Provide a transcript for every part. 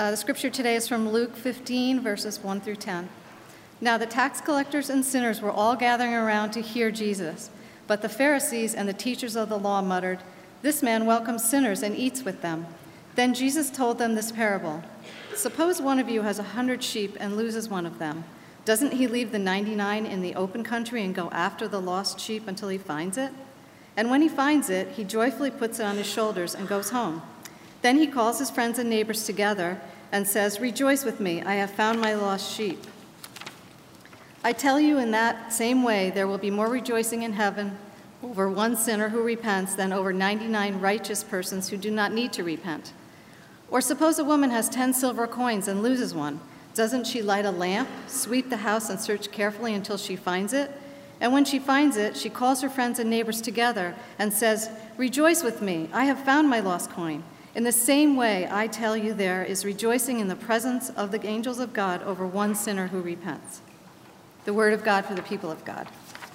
The scripture today is from Luke 15, verses 1 through 10. Now the tax collectors and sinners were all gathering around to hear Jesus, but the Pharisees and the teachers of the law muttered, "This man welcomes sinners and eats with them." Then Jesus told them this parable. "Suppose one of you has 100 sheep and loses one of them. Doesn't he leave the 99 in the open country and go after the lost sheep until he finds it? And when he finds it, he joyfully puts it on his shoulders and goes home. Then he calls his friends and neighbors together and says, 'Rejoice with me, I have found my lost sheep.' I tell you, in that same way, there will be more rejoicing in heaven over one sinner who repents than over 99 righteous persons who do not need to repent. Or suppose a woman has 10 silver coins and loses one. Doesn't she light a lamp, sweep the house, and search carefully until she finds it? And when she finds it, she calls her friends and neighbors together and says, 'Rejoice with me, I have found my lost coin.' In the same way, I tell you, there is rejoicing in the presence of the angels of God over one sinner who repents." The word of God for the people of God.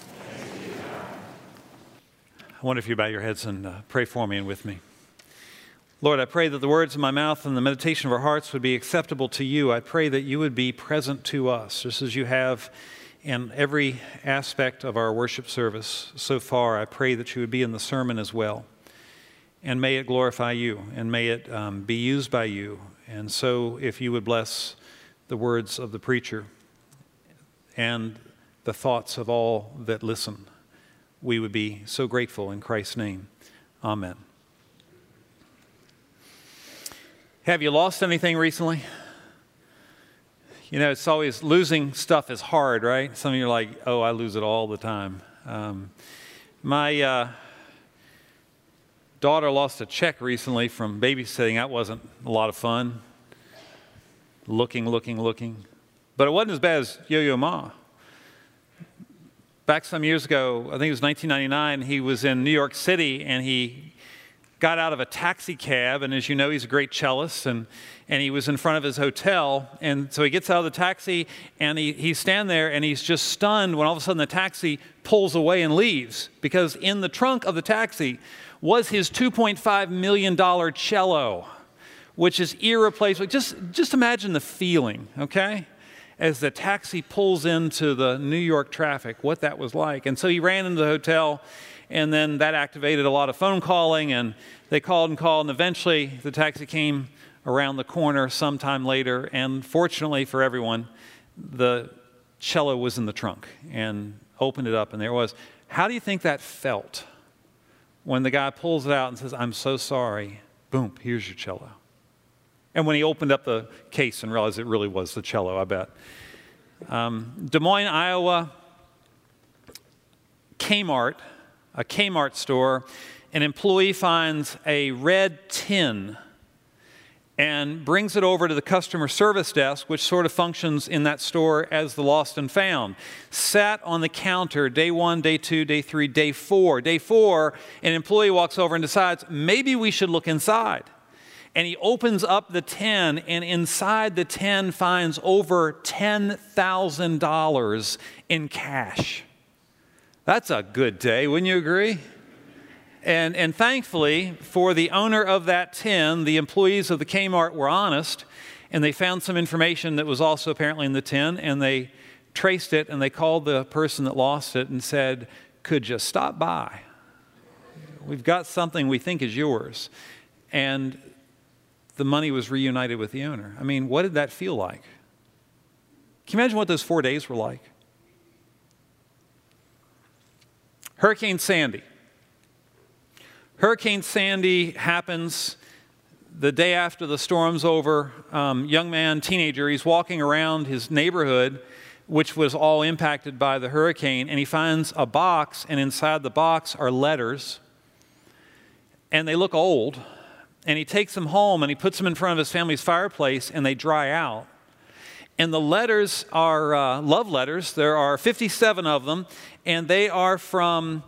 I wonder if you bow your heads and pray for me and with me. Lord, I pray that the words of my mouth and the meditation of our hearts would be acceptable to you. I pray that you would be present to us, just as you have in every aspect of our worship service so far. I pray that you would be in the sermon as well. And may it glorify you, and may it be used by you. And so if you would bless the words of the preacher and the thoughts of all that listen, we would be so grateful in Christ's name. Amen. Have you lost anything recently? You know, it's always, losing stuff is hard, right? Some of you are like, "Oh, I lose it all the time." My daughter lost a check recently from babysitting. That wasn't a lot of fun. Looking. But it wasn't as bad as Yo-Yo Ma. Back some years ago, I think it was 1999, he was in New York City and he got out of a taxi cab, and as you know, he's a great cellist, and he was in front of his hotel, and so he gets out of the taxi, and he's standing there, and he's just stunned when all of a sudden the taxi pulls away and leaves, because in the trunk of the taxi was his $2.5 million cello, which is irreplaceable. Just imagine the feeling, okay? As the taxi pulls into the New York traffic, what that was like. And so he ran into the hotel, and then that activated a lot of phone calling, and they called, and eventually the taxi came around the corner sometime later, and fortunately for everyone, the cello was in the trunk, and opened it up, and there it was. How do you think that felt when the guy pulls it out and says, "I'm so sorry," boom, here's your cello. And when he opened up the case and realized it really was the cello, I bet. Des Moines, Iowa, Kmart, a Kmart store, an employee finds a red tin and brings it over to the customer service desk, which sort of functions in that store as the lost and found. Sat on the counter, day 1, day 2, day 3, day 4. Day 4, an employee walks over and decides, maybe we should look inside. And he opens up the tin, and inside the tin finds over $10,000 in cash. That's a good day, wouldn't you agree? And thankfully, for the owner of that tin, the employees of the Kmart were honest, and they found some information that was also apparently in the tin, and they traced it, and they called the person that lost it and said, "Could you stop by? We've got something we think is yours." And the money was reunited with the owner. I mean, what did that feel like? Can you imagine what those 4 days were like? Hurricane Sandy. Hurricane Sandy happens the day after the storm's over. Young man, teenager, he's walking around his neighborhood, which was all impacted by the hurricane, and he finds a box, and inside the box are letters, and they look old. And he takes them home, and he puts them in front of his family's fireplace, and they dry out. And the letters are love letters. There are 57 of them, and they are from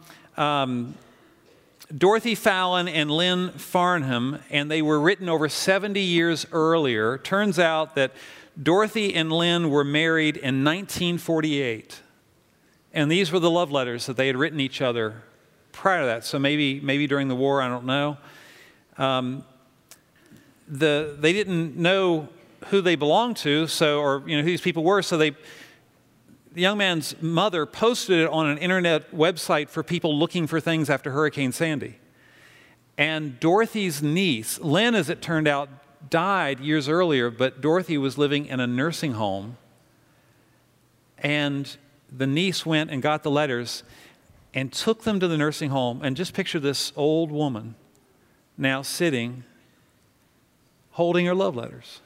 Dorothy Fallon and Lynn Farnham, and they were written over 70 years earlier. Turns out that Dorothy and Lynn were married in 1948, and these were the love letters that they had written each other prior to that. So maybe during the war, I don't know. They didn't know who they belonged to, or who these people were. So the young man's mother posted it on an internet website for people looking for things after Hurricane Sandy. And Dorothy's niece, Lynn, as it turned out, died years earlier, but Dorothy was living in a nursing home. And the niece went and got the letters and took them to the nursing home. And just picture this old woman now sitting, holding her love letters.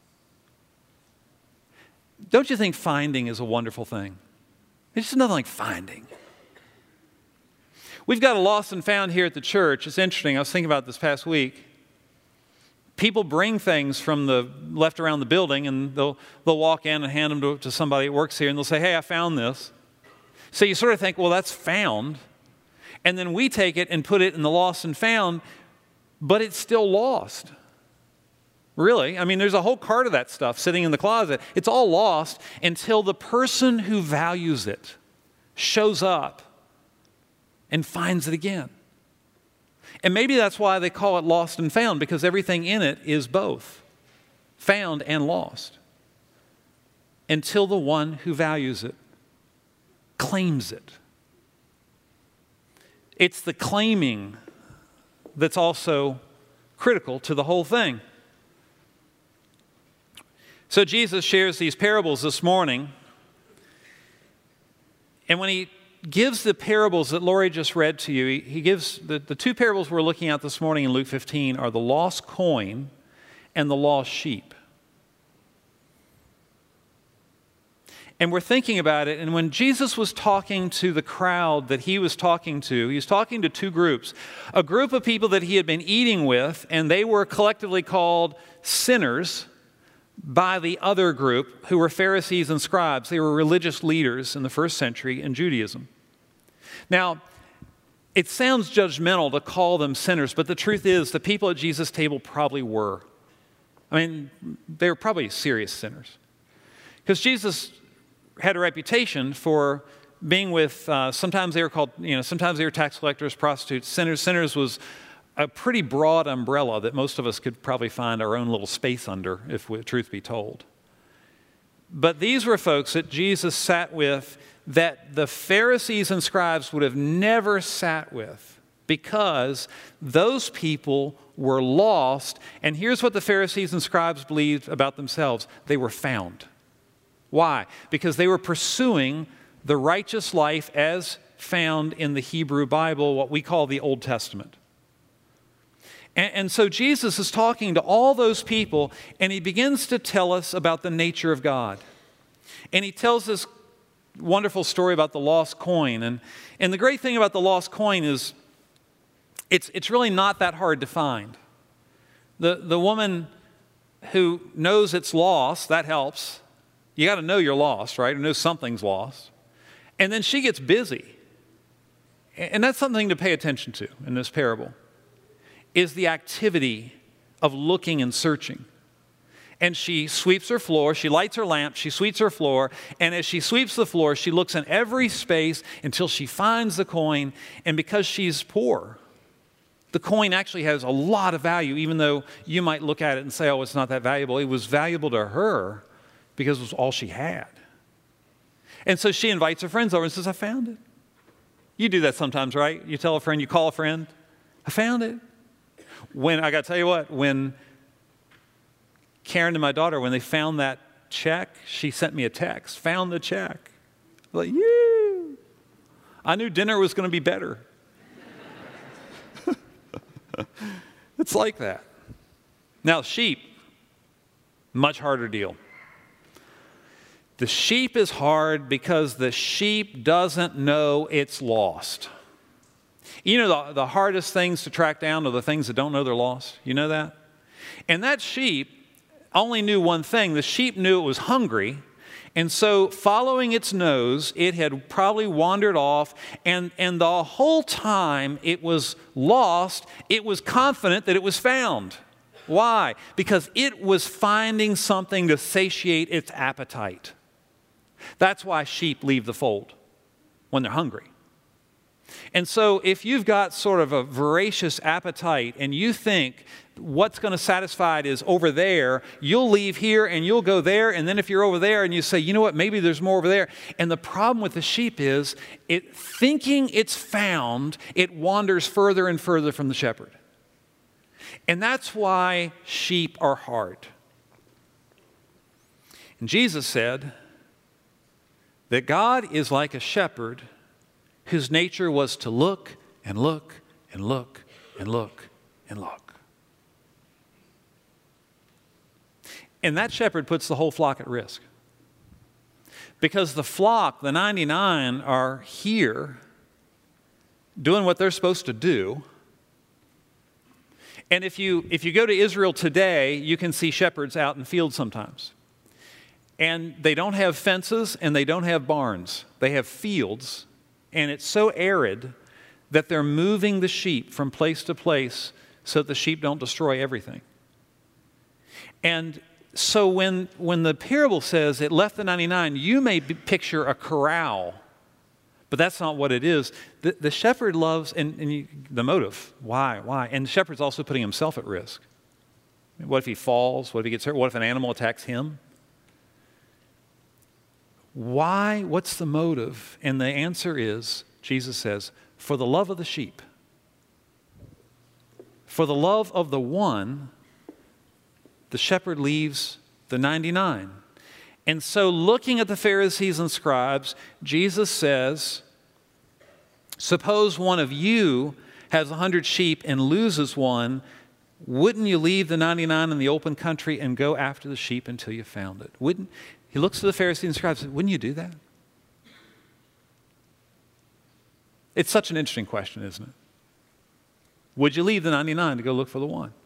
Don't you think finding is a wonderful thing? It's just nothing like finding. We've got a lost and found here at the church. It's interesting. I was thinking about this past week. People bring things from the left around the building, and they'll walk in and hand them to somebody that works here, and they'll say, hey, I found this. So you sort of think, well, that's found. And then we take it and put it in the lost and found, but it's still lost. Really? I mean, there's a whole cart of that stuff sitting in the closet. It's all lost until the person who values it shows up and finds it again. And maybe that's why they call it lost and found, because everything in it is both found and lost until the one who values it claims it. It's the claiming that's also critical to the whole thing. So Jesus shares these parables this morning, and when he gives the parables that Lori just read to you, he gives the two parables we're looking at this morning in Luke 15 are the lost coin and the lost sheep. And we're thinking about it, and when Jesus was talking to the crowd that he was talking to two groups. A group of people that he had been eating with, and they were collectively called sinners by the other group, who were Pharisees and scribes. They were religious leaders in the first century in Judaism. Now, it sounds judgmental to call them sinners, but the truth is the people at Jesus' table probably were. I mean, they were probably serious sinners. Because Jesus had a reputation for being with, sometimes they were called, sometimes they were tax collectors, prostitutes, sinners. Sinners was a pretty broad umbrella that most of us could probably find our own little space under, if truth be told. But these were folks that Jesus sat with that the Pharisees and scribes would have never sat with, because those people were lost. And here's what the Pharisees and scribes believed about themselves: they were found. Why? Because they were pursuing the righteous life as found in the Hebrew Bible, what we call the Old Testament. And so Jesus is talking to all those people, and he begins to tell us about the nature of God. And he tells this wonderful story about the lost coin. And the great thing about the lost coin is it's really not that hard to find. The woman who knows it's lost, that helps. You got to know you're lost, right? Or know something's lost. And then she gets busy. And that's something to pay attention to in this parable, is the activity of looking and searching. And she sweeps her floor, she lights her lamp, she sweeps her floor, and as she sweeps the floor, she looks in every space until she finds the coin. And because she's poor, the coin actually has a lot of value, even though you might look at it and say, oh, it's not that valuable. It was valuable to her because it was all she had. And so she invites her friends over and says, I found it. You do that sometimes, right? You tell a friend, you call a friend, I found it. I got to tell you what, when Karen and my daughter, when they found that check, she sent me a text, found the check. I'm like, you. I knew dinner was going to be better. It's like that. Now, sheep, much harder deal. The sheep is hard because the sheep doesn't know it's lost. You know, the hardest things to track down are the things that don't know they're lost. You know that? And that sheep only knew one thing. The sheep knew it was hungry. And so following its nose, it had probably wandered off. And the whole time it was lost, it was confident that it was found. Why? Because it was finding something to satiate its appetite. That's why sheep leave the fold when they're hungry. And so if you've got sort of a voracious appetite and you think what's going to satisfy it is over there, you'll leave here and you'll go there. And then if you're over there and you say, you know what, maybe there's more over there. And the problem with the sheep is thinking it's found, it wanders further and further from the shepherd. And that's why sheep are hard. And Jesus said that God is like a shepherd whose nature was to look and look and look and look and look. And that shepherd puts the whole flock at risk. Because the flock, the 99, are here doing what they're supposed to do. And if you go to Israel today, you can see shepherds out in fields sometimes. And they don't have fences and they don't have barns. They have fields. And it's so arid that they're moving the sheep from place to place so that the sheep don't destroy everything. And so when the parable says it left the 99, you may picture a corral, but that's not what it is. The shepherd loves, the motive, why? And the shepherd's also putting himself at risk. What if he falls? What if he gets hurt? What if an animal attacks him? Why? What's the motive? And the answer is, Jesus says, for the love of the sheep. For the love of the one, the shepherd leaves the 99. And so looking at the Pharisees and scribes, Jesus says, suppose one of you has 100 sheep and loses one, wouldn't you leave the 99 in the open country and go after the sheep until you found it? He looks to the Pharisees and scribes and says, wouldn't you do that? It's such an interesting question, isn't it? Would you leave the 99 to go look for the one?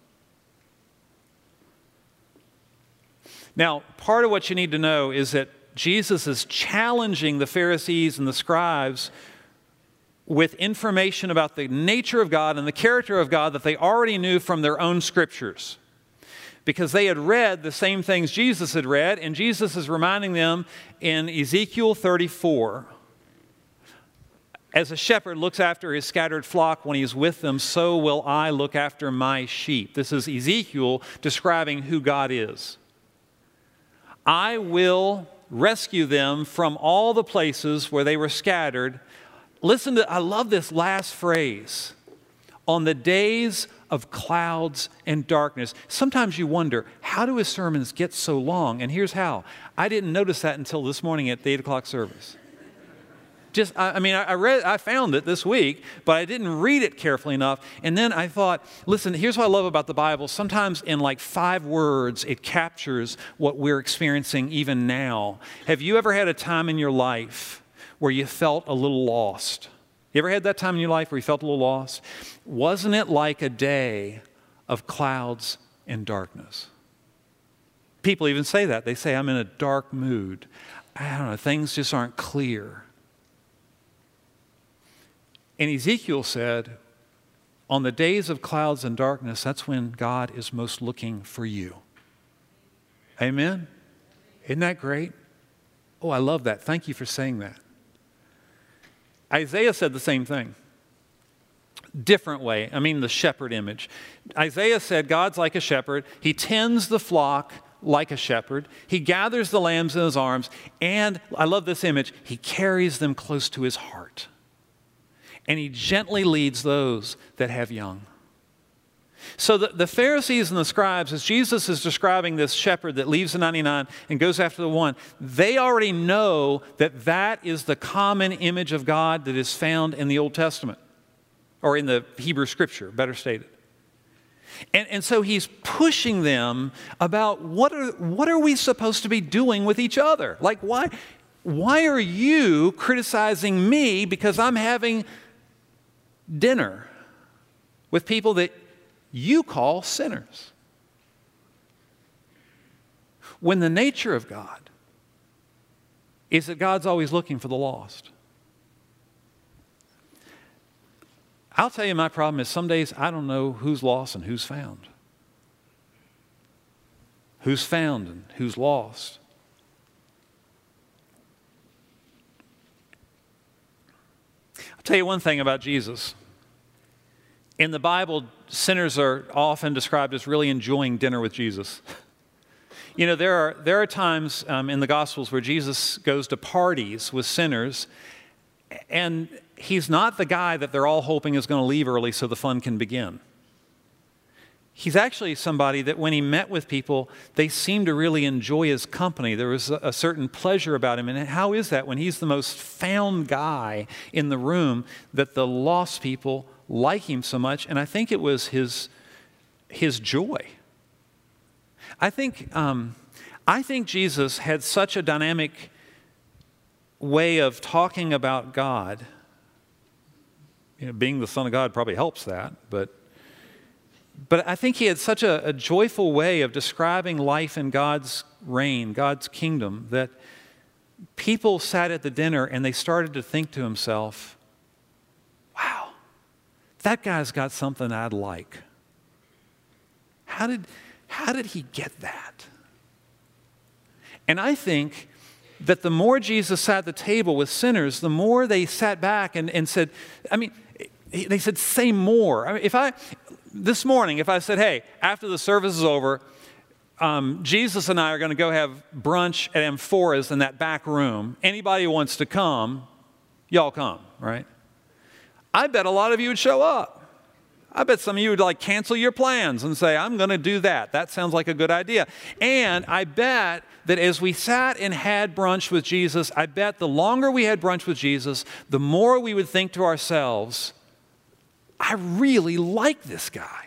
Now, part of what you need to know is that Jesus is challenging the Pharisees and the scribes with information about the nature of God and the character of God that they already knew from their own scriptures. Because they had read the same things Jesus had read, and Jesus is reminding them in Ezekiel 34, as a shepherd looks after his scattered flock when he is with them, so will I look after my sheep. This is Ezekiel describing who God is. I will rescue them from all the places where they were scattered. I love this last phrase. On the days of clouds and darkness. Sometimes you wonder, how do his sermons get so long? And here's how. I didn't notice that until this morning at the 8 o'clock service. I found it this week, but I didn't read it carefully enough. And then I thought, listen, here's what I love about the Bible. Sometimes in like 5 words, it captures what we're experiencing even now. Have you ever had a time in your life where you felt a little lost? You ever had that time in your life where you felt a little lost? Wasn't it like a day of clouds and darkness? People even say that. They say, I'm in a dark mood. I don't know, things just aren't clear. And Ezekiel said, on the days of clouds and darkness, that's when God is most looking for you. Amen? Isn't that great? Oh, I love that. Thank you for saying that. Isaiah said the same thing. Different way. The shepherd image. Isaiah said, God's like a shepherd. He tends the flock like a shepherd. He gathers the lambs in his arms. And I love this image. He carries them close to his heart. And he gently leads those that have young. So the Pharisees and the scribes, as Jesus is describing this shepherd that leaves the 99 and goes after the one, they already know that that is the common image of God that is found in the Old Testament, or in the Hebrew Scripture, better stated. And so he's pushing them about what are we supposed to be doing with each other? Like, why are you criticizing me because I'm having dinner with people that you call sinners? When the nature of God is that God's always looking for the lost. I'll tell you, my problem is some days I don't know who's lost and who's found. Who's found and who's lost. I'll tell you one thing about Jesus. In the Bible, sinners are often described as really enjoying dinner with Jesus. You know, there are times in the Gospels where Jesus goes to parties with sinners, and he's not the guy that they're all hoping is going to leave early so the fun can begin. He's actually somebody that when he met with people, they seemed to really enjoy his company. There was a certain pleasure about him. And how is that when he's the most found guy in the room that the lost people like him so much? And I think it was his joy. I think Jesus had such a dynamic way of talking about God. You know, being the Son of God probably helps that, but I think he had such a joyful way of describing life in God's reign, God's kingdom, that people sat at the dinner and they started to think to himself, wow, that guy's got something I'd like. How did he get that? And I think that the more Jesus sat at the table with sinners, the more they sat back and said, they said, say more. This morning, if I said, hey, after the service is over, Jesus and I are going to go have brunch at Amphora's in that back room. Anybody who wants to come, y'all come, right? I bet a lot of you would show up. I bet some of you would cancel your plans and say, I'm going to do that. That sounds like a good idea. And I bet that as we sat and had brunch with Jesus, I bet the longer we had brunch with Jesus, the more we would think to ourselves, I really like this guy.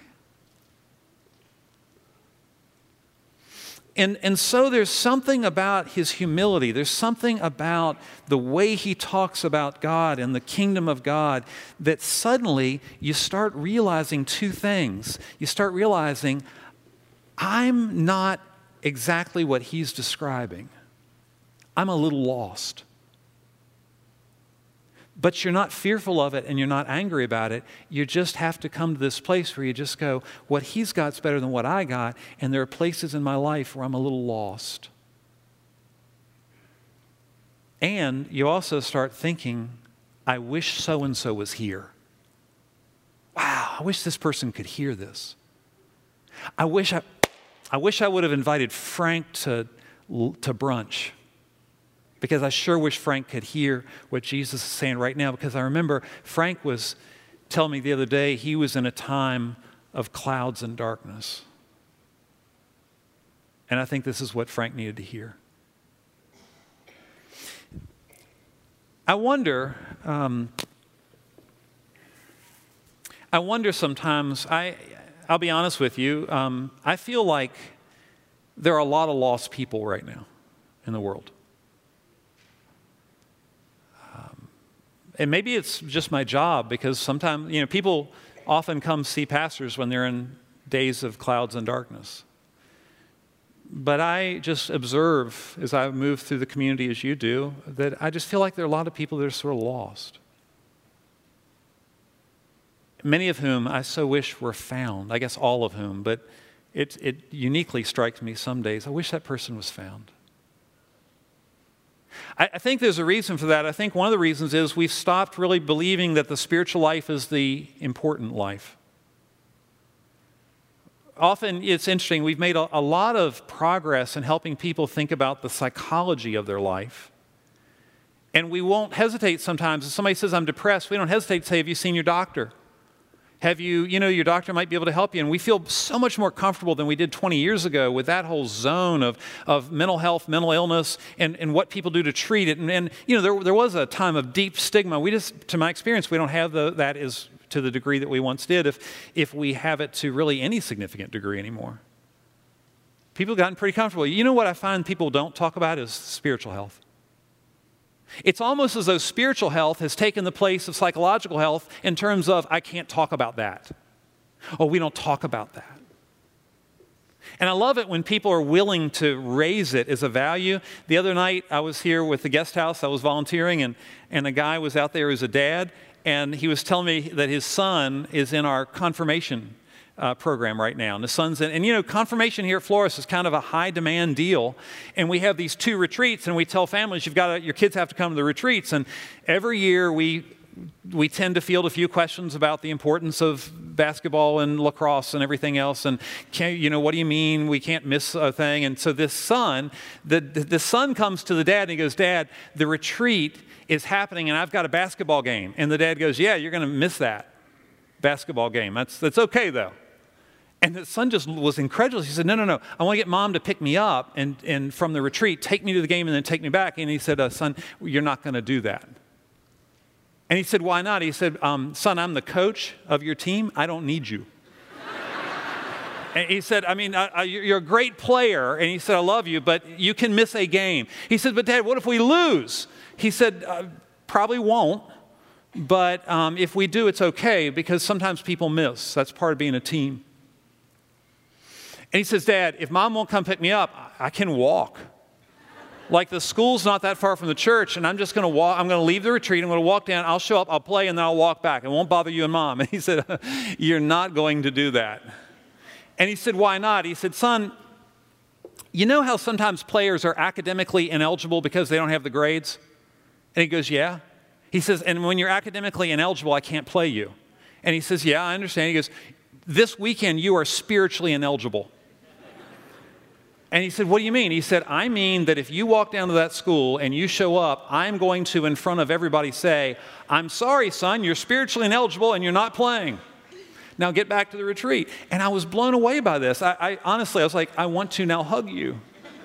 And so there's something about his humility. There's something about the way he talks about God and the kingdom of God that suddenly you start realizing two things. You start realizing, I'm not exactly what he's describing. I'm a little lost. But you're not fearful of it and you're not angry about it. You just have to come to this place where you just go, what he's got's better than what I got, and there are places in my life where I'm a little lost. And you also start thinking, I wish so-and-so was here. Wow, I wish this person could hear this. I wish I would have invited Frank to brunch. Because I sure wish Frank could hear what Jesus is saying right now. Because I remember Frank was telling me the other day he was in a time of clouds and darkness. And I think this is what Frank needed to hear. I wonder sometimes, I'll be honest with you, I feel like there are a lot of lost people right now in the world. And maybe it's just my job because sometimes, people often come see pastors when they're in days of clouds and darkness. But I just observe as I move through the community as you do, that I just feel like there are a lot of people that are sort of lost. Many of whom I so wish were found, I guess all of whom, but it uniquely strikes me some days, I wish that person was found. I think there's a reason for that. I think one of the reasons is we've stopped really believing that the spiritual life is the important life. Often, it's interesting, we've made a lot of progress in helping people think about the psychology of their life. And we won't hesitate sometimes. If somebody says, I'm depressed, we don't hesitate to say, have you seen your doctor? Have you, your doctor might be able to help you. And we feel so much more comfortable than we did 20 years ago with that whole zone of mental health, mental illness, and what people do to treat it. And there was a time of deep stigma. We just, to my experience, we don't have that is to the degree that we once did, if we have it to really any significant degree anymore. People have gotten pretty comfortable. You know what I find people don't talk about is spiritual health. It's almost as though spiritual health has taken the place of psychological health in terms of, I can't talk about that. Oh, we don't talk about that. And I love it when people are willing to raise it as a value. The other night, I was here with the guest house. I was volunteering, and a guy was out there who's a dad, and he was telling me that his son is in our confirmation program right now. And the son's in, and confirmation here at Flores is kind of a high demand deal. And we have these 2 retreats, and we tell families, your kids have to come to the retreats. And every year we we tend to field a few questions about the importance of basketball and lacrosse and everything else. And, what do you mean we can't miss a thing? And so this son, the son comes to the dad and he goes, Dad, the retreat is happening and I've got a basketball game. And the dad goes, yeah, you're going to miss that basketball game. That's okay though. And the son just was incredulous. He said, no, I want to get Mom to pick me up and from the retreat, take me to the game and then take me back. And he said, son, you're not going to do that. And he said, why not? He said, son, I'm the coach of your team. I don't need you. And he said, you're a great player. And he said, I love you, but you can miss a game. He said, but Dad, what if we lose? He said, probably won't. But if we do, it's okay because sometimes people miss. That's part of being a team. And he says, Dad, if Mom won't come pick me up, I can walk. Like the school's not that far from the church, and I'm just going to walk. I'm going to leave the retreat. I'm going to walk down. I'll show up. I'll play, and then I'll walk back. It won't bother you and Mom. And he said, you're not going to do that. And he said, why not? He said, son, you know how sometimes players are academically ineligible because they don't have the grades? And he goes, yeah. He says, and when you're academically ineligible, I can't play you. And he says, yeah, I understand. He goes, this weekend you are spiritually ineligible. And he said, what do you mean? He said, I mean that if you walk down to that school and you show up, I'm going to, in front of everybody, say, I'm sorry, son, you're spiritually ineligible and you're not playing. Now get back to the retreat. And I was blown away by this. I honestly, I was like, I want to now hug you.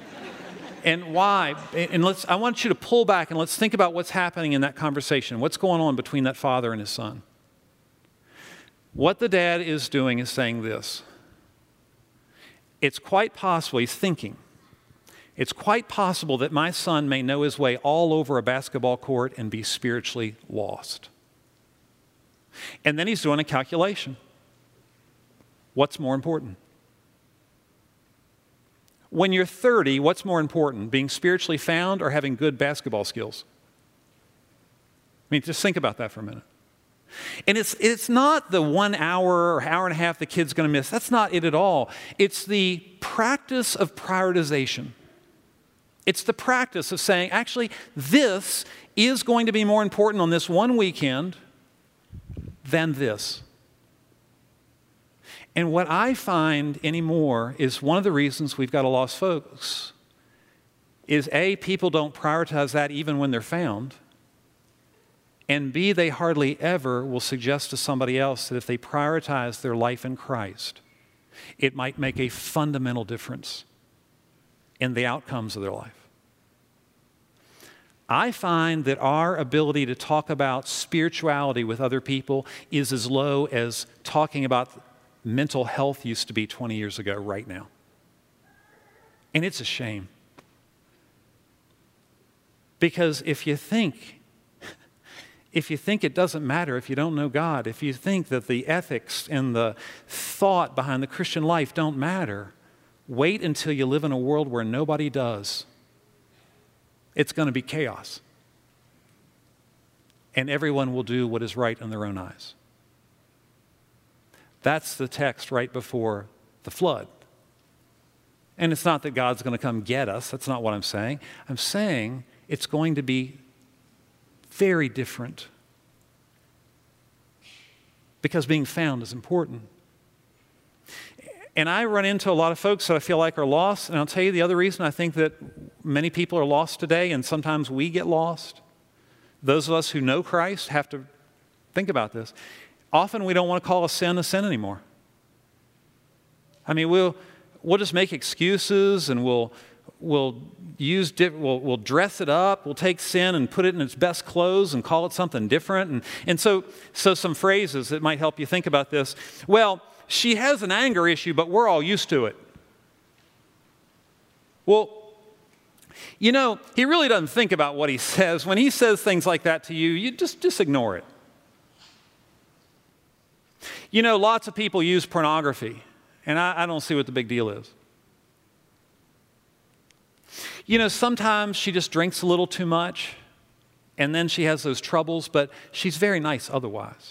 And why? And I want you to pull back and let's think about what's happening in that conversation. What's going on between that father and his son? What the dad is doing is saying this. It's quite possible, he's thinking, it's quite possible that my son may know his way all over a basketball court and be spiritually lost. And then he's doing a calculation. What's more important? When you're 30, what's more important, being spiritually found or having good basketball skills? I mean, just think about that for a minute. And it's not the 1 hour or hour and a half the kid's going to miss. That's not it at all. It's the practice of prioritization. It's the practice of saying, actually, this is going to be more important on this one weekend than this. And what I find anymore is one of the reasons we've got a lost folks is A, people don't prioritize that even when they're found. And B, they hardly ever will suggest to somebody else that if they prioritize their life in Christ, it might make a fundamental difference in the outcomes of their life. I find that our ability to talk about spirituality with other people is as low as talking about mental health used to be 20 years ago right now. And it's a shame. Because if you think it doesn't matter if you don't know God, if you think that the ethics and the thought behind the Christian life don't matter, wait until you live in a world where nobody does. It's going to be chaos. And everyone will do what is right in their own eyes. That's the text right before the flood. And it's not that God's going to come get us. That's not what I'm saying. I'm saying it's going to be very different. Because being found is important. And I run into a lot of folks that I feel like are lost. And I'll tell you the other reason I think that many people are lost today, and sometimes we get lost. Those of us who know Christ have to think about this. Often we don't want to call a sin anymore. I mean, we'll just make excuses and we'll dress it up. We'll take sin and put it in its best clothes and call it something different. And so some phrases that might help you think about this. Well, she has an anger issue, but we're all used to it. Well, he really doesn't think about what he says. When he says things like that to you, you just ignore it. Lots of people use pornography, and I don't see what the big deal is. Sometimes she just drinks a little too much, and then she has those troubles, but she's very nice otherwise.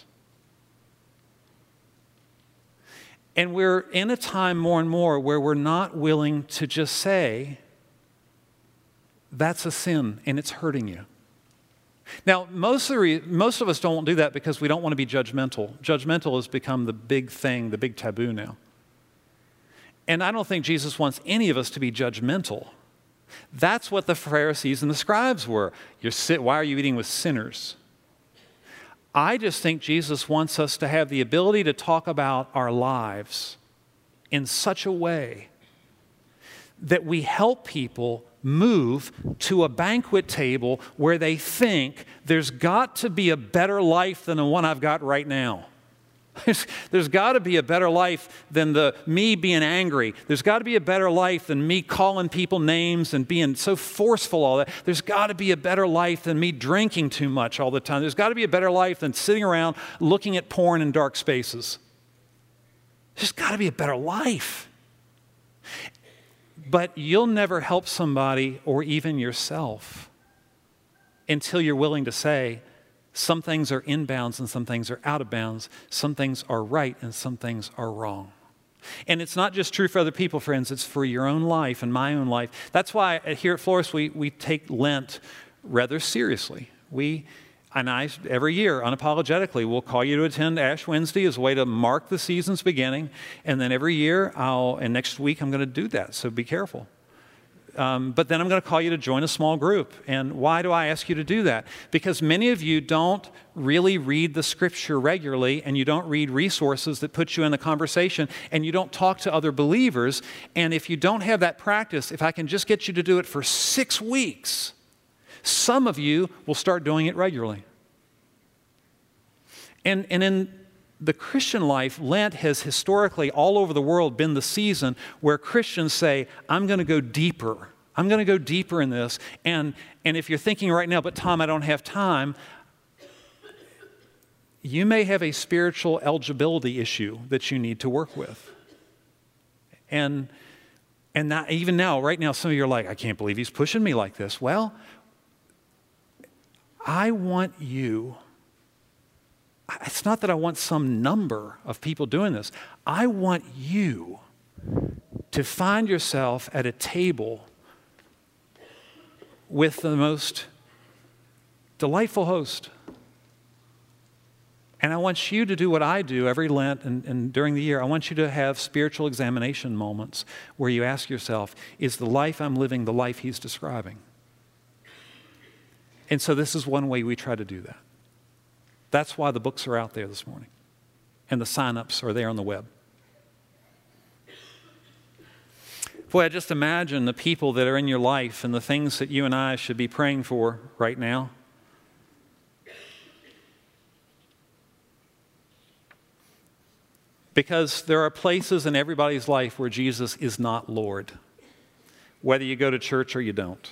And we're in a time more and more where we're not willing to just say, that's a sin, and it's hurting you. Now, most of us don't do that because we don't want to be judgmental. Judgmental has become the big thing, the big taboo now. And I don't think Jesus wants any of us to be judgmental. That's what the Pharisees and the scribes were. Why are you eating with sinners? I just think Jesus wants us to have the ability to talk about our lives in such a way that we help people move to a banquet table where they think there's got to be a better life than the one I've got right now. There's got to be a better life than me being angry. There's got to be a better life than me calling people names and being so forceful all that. There's got to be a better life than me drinking too much all the time. There's got to be a better life than sitting around looking at porn in dark spaces. There's got to be a better life. But you'll never help somebody or even yourself until you're willing to say, some things are in bounds and some things are out of bounds. Some things are right and some things are wrong. And it's not just true for other people, friends. It's for your own life and my own life. That's why here at Florist, we take Lent rather seriously. Every year, unapologetically, we'll call you to attend Ash Wednesday as a way to mark the season's beginning. And then every year, and next week, I'm going to do that. So be careful. But then I'm going to call you to join a small group. And why do I ask you to do that? Because many of you don't really read the Scripture regularly, and you don't read resources that put you in the conversation, and you don't talk to other believers. And if you don't have that practice, if I can just get you to do it for 6 weeks, some of you will start doing it regularly. And in the Christian life, Lent has historically all over the world been the season where Christians say, I'm going to go deeper. I'm going to go deeper in this. And if you're thinking right now, but Tom, I don't have time, you may have a spiritual eligibility issue that you need to work with. And not, even now, right now, some of you are like, I can't believe he's pushing me like this. Well, I want you... It's not that I want some number of people doing this. I want you to find yourself at a table with the most delightful host. And I want you to do what I do every Lent and during the year. I want you to have spiritual examination moments where you ask yourself, is the life I'm living the life he's describing? And so this is one way we try to do that. That's why the books are out there this morning. And the sign-ups are there on the web. Boy, I just imagine the people that are in your life and the things that you and I should be praying for right now. Because there are places in everybody's life where Jesus is not Lord, whether you go to church or you don't.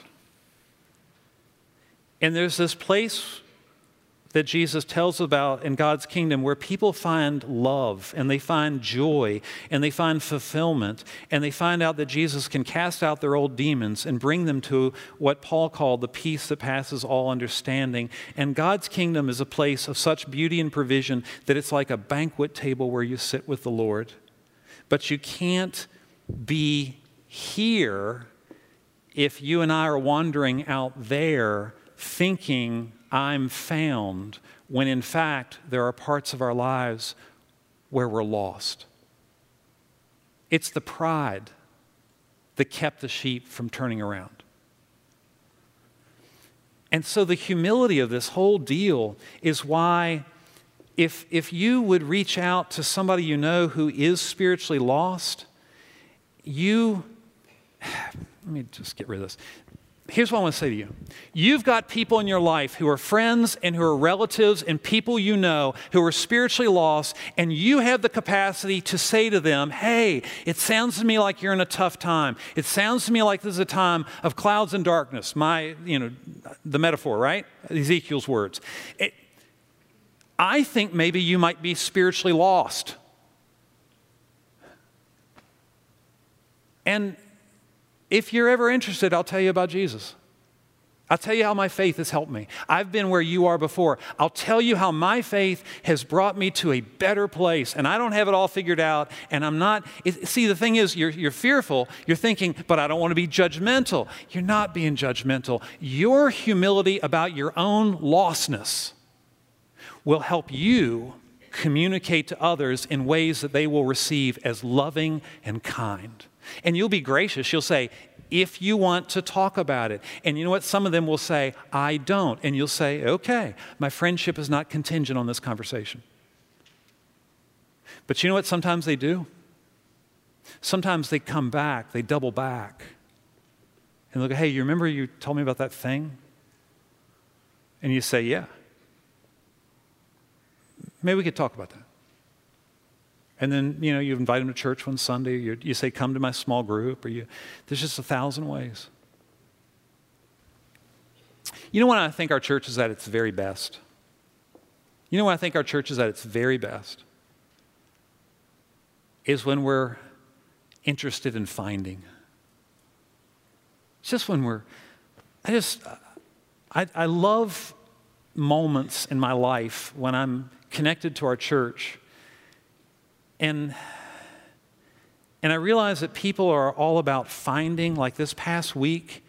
And there's this place that Jesus tells about in God's kingdom where people find love and they find joy and they find fulfillment and they find out that Jesus can cast out their old demons and bring them to what Paul called the peace that passes all understanding. And God's kingdom is a place of such beauty and provision that it's like a banquet table where you sit with the Lord. But you can't be here if you and I are wandering out there thinking I'm found, when in fact there are parts of our lives where we're lost. It's the pride that kept the sheep from turning around. And so the humility of this whole deal is why if you would reach out to somebody you know who is spiritually lost, let me just get rid of this. Here's what I want to say to you. You've got people in your life who are friends and who are relatives and people you know who are spiritually lost, and you have the capacity to say to them, hey, it sounds to me like you're in a tough time. It sounds to me like this is a time of clouds and darkness. The metaphor, right? Ezekiel's words. I think maybe you might be spiritually lost. And if you're ever interested, I'll tell you about Jesus. I'll tell you how my faith has helped me. I've been where you are before. I'll tell you how my faith has brought me to a better place. And I don't have it all figured out. And I'm not, see, the thing is, you're fearful. You're thinking, but I don't want to be judgmental. You're not being judgmental. Your humility about your own lostness will help you communicate to others in ways that they will receive as loving and kind. And you'll be gracious. You'll say, if you want to talk about it. And you know what? Some of them will say, I don't. And you'll say, okay, my friendship is not contingent on this conversation. But you know what sometimes they do? Sometimes they come back, they double back. And they'll go, hey, you remember you told me about that thing? And you say, yeah. Maybe we could talk about that. And then, you invite them to church one Sunday. You say, come to my small group. Or there's just 1,000 ways. You know when I think our church is at its very best? You know when I think our church is at its very best? Is when we're interested in finding. It's just when I love moments in my life when I'm connected to our church. And I realize that people are all about finding. Like this past week,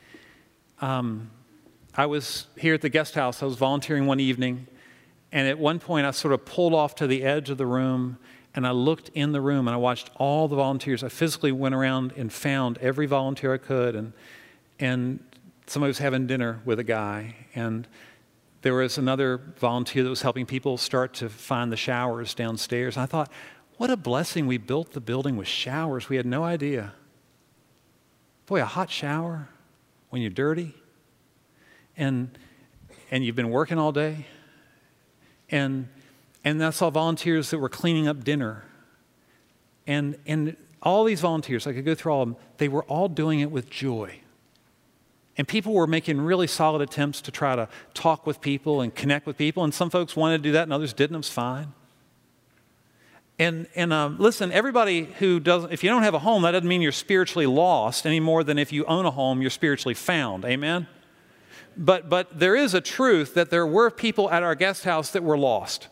I was here at the guest house. I was volunteering one evening. And at one point, I sort of pulled off to the edge of the room. And I looked in the room, and I watched all the volunteers. I physically went around and found every volunteer I could. And somebody was having dinner with a guy. And there was another volunteer that was helping people start to find the showers downstairs. And I thought, what a blessing we built the building with showers. We had no idea. Boy, a hot shower when you're dirty and you've been working all day. And I saw volunteers that were cleaning up dinner. And all these volunteers, I could go through all of them, they were all doing it with joy. And people were making really solid attempts to try to talk with people and connect with people. And some folks wanted to do that and others didn't. It was fine. And listen, everybody who doesn't, if you don't have a home, that doesn't mean you're spiritually lost any more than if you own a home, you're spiritually found. Amen? But there is a truth that there were people at our guest house that were lost.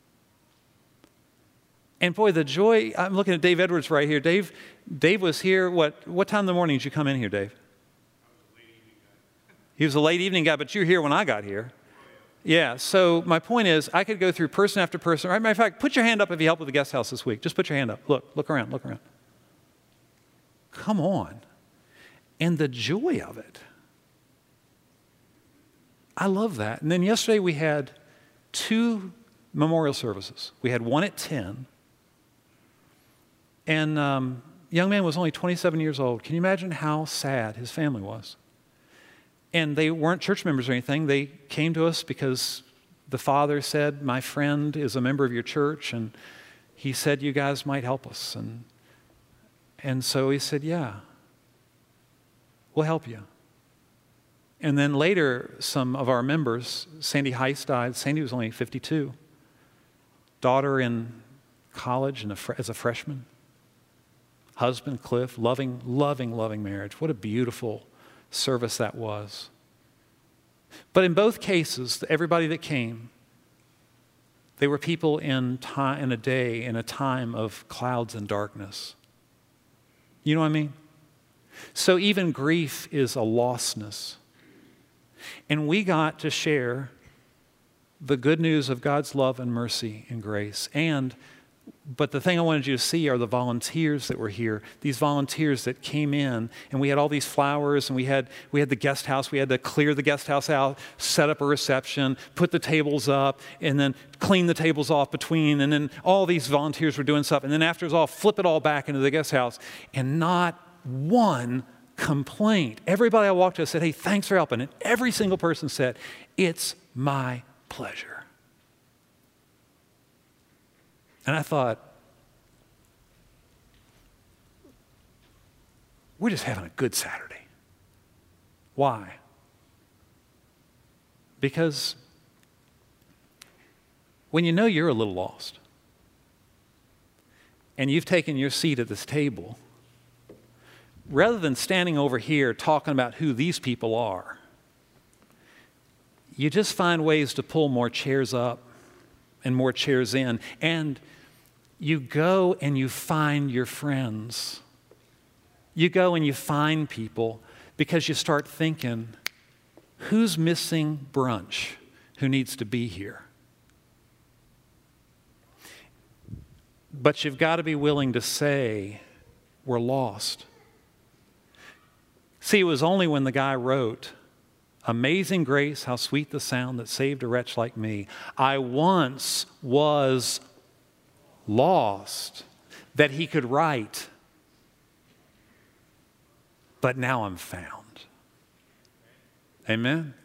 And boy, the joy, I'm looking at Dave Edwards right here. Dave was here, what time in the morning did you come in here, Dave? He was a late evening guy, but you were here when I got here. Yeah, so my point is, I could go through person after person. Matter of fact, put your hand up if you helped with the guest house this week. Just put your hand up. Look around. Come on. And the joy of it. I love that. And then yesterday we had 2 memorial services. We had one at 10. And young man was only 27 years old. Can you imagine how sad his family was? And they weren't church members or anything. They came to us because the father said, my friend is a member of your church, and he said you guys might help us. And so he said, yeah, we'll help you. And then later, some of our members, Sandy Heiss died. Sandy was only 52. Daughter in college and as a freshman. Husband, Cliff, loving marriage. What a beautiful service that was. But in both cases, everybody that came, they were people in a day, in a time of clouds and darkness. You know what I mean? So even grief is a lostness. And we got to share the good news of God's love and mercy and grace. But the thing I wanted you to see are the volunteers that were here. These volunteers that came in, and we had all these flowers, and we had the guest house. We had to clear the guest house out, set up a reception, put the tables up, and then clean the tables off between. And then all these volunteers were doing stuff. And then after it was all, flip it all back into the guest house. And not one complaint. Everybody I walked to said, hey, thanks for helping. And every single person said, it's my pleasure. And I thought, we're just having a good Saturday. Why? Because when you know you're a little lost and you've taken your seat at this table, rather than standing over here talking about who these people are, you just find ways to pull more chairs up and more chairs in. And you go and you find your friends. You go and you find people because you start thinking, who's missing brunch? Who needs to be here? But you've got to be willing to say, we're lost. See, it was only when the guy wrote, "Amazing grace, how sweet the sound that saved a wretch like me. I once was lost," that he could write, "But now I'm found." Amen?